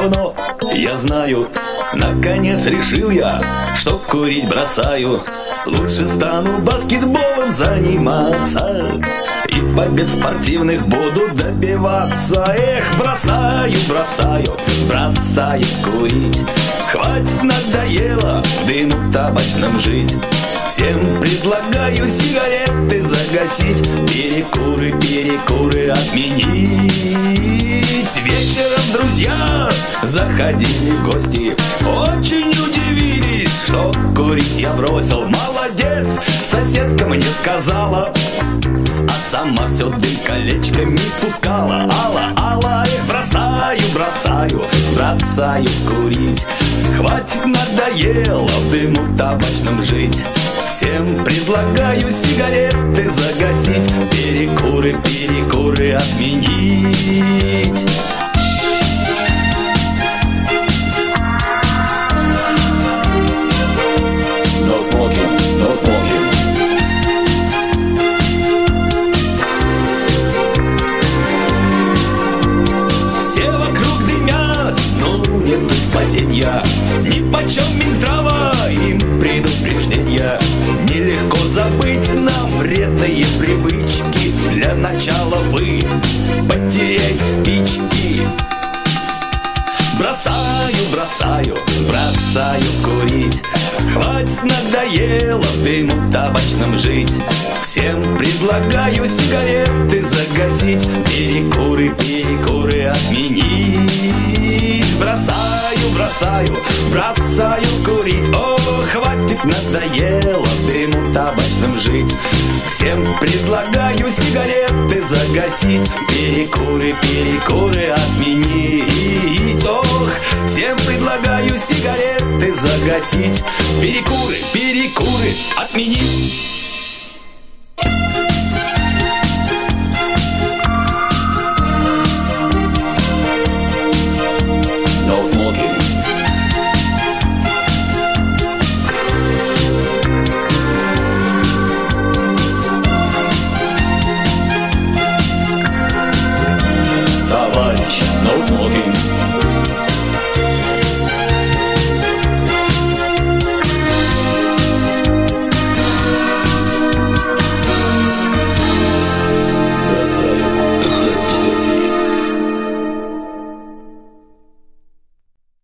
давно, я знаю. Наконец решил я, что курить бросаю. Лучше стану баскетболом заниматься и побед спортивных буду добиваться. Эх, бросаю, бросаю, бросаю курить. Хватит, надоело в дыму табачном жить. Всем предлагаю сигареты загасить, перекуры, перекуры отменить. Вечером друзья заходили в гости, очень удивились, что курить я бросил. Молодец, соседка мне сказала, а сама все дым колечками пускала. Алла, Алла, эх, бросаю, бросаю, бросаю курить. Хватит, надоело в дыму табачном жить. Всем предлагаю сигареты загасить, перекуры, перекуры отменить. No smoking, no smoking. Все вокруг дымят, но нет спасения. Нипочем Минздрава им предупреждения. Нелегко забыть нам вредные привычки. Для начала вы потеряете спички. Бросаю, бросаю, бросаю курить. Хватит, надоело в дыму табачном жить. Всем предлагаю сигареты загасить, перекуры, перекуры отменить. Бросаю, бросаю, бросаю курить. О, хватит, надоело в дыму табачном жить. Всем предлагаю сигареты загасить, перекуры, перекуры отменить. Ох, всем предлагаю сигареты загасить, перекуры, перекуры отменить. No smoking. Товарищ, no smoking.